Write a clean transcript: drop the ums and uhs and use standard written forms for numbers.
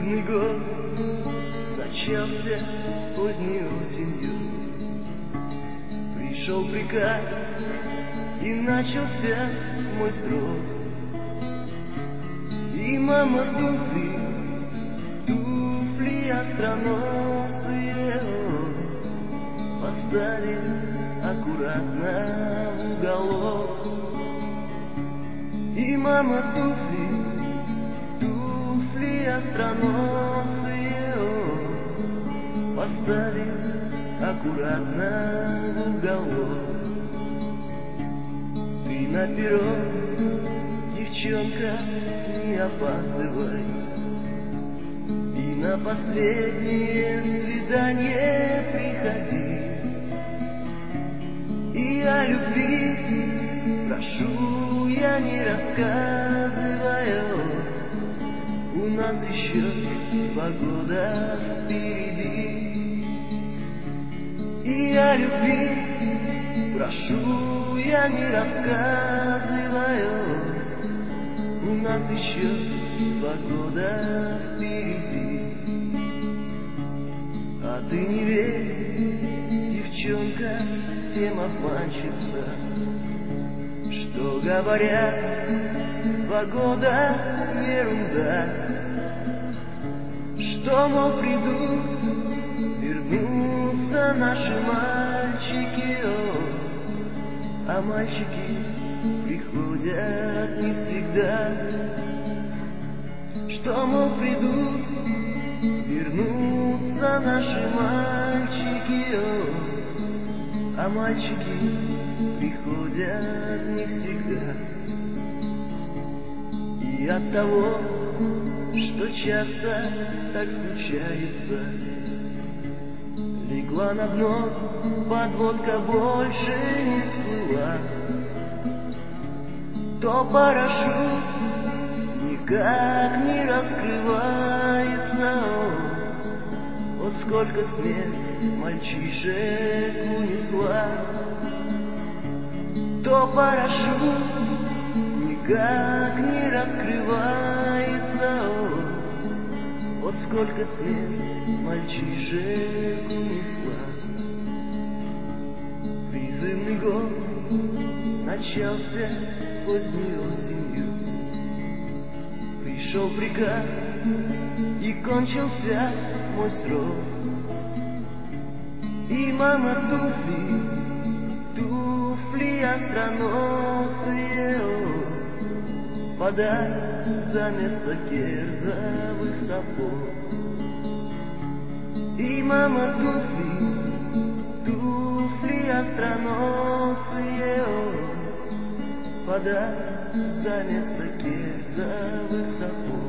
Призывный год начался поздней осенью. Пришел приказ, и начался мой срок. И мама туфли остроносые поставит аккуратно в уголок. И мама туфли остроносые поставит аккуратно в уголок. Ты наперед, девчонка, не опаздывай, и на последнее свидание приходи. И о любви прошу я, не рассказываю, у нас еще 2 года впереди. И о любви прошу я, не рассказываю, у нас еще 2 года впереди. А ты не верь, девчонка, тем обманщица, что говорят, 2 года ерунда, что, мол, придут, вернутся наши мальчики, а мальчики приходят не всегда. Что, мол, придут, вернутся наши мальчики, а мальчики приходят не всегда. И от того, что часто так случается, легла на дно, подводка больше не всплыла. То парашют никак не раскрывается, вот сколько смерть мальчишек унесла. То парашют никак не раскрывается, вот сколько смерть мальчишек унесла. Призывный год начался поздней осенью. Пришел приказ, и кончился мой срок. И мама туфли остроносые подай за место керзовых сапог. И мама туфли остроносые подай за место керзовых сапог.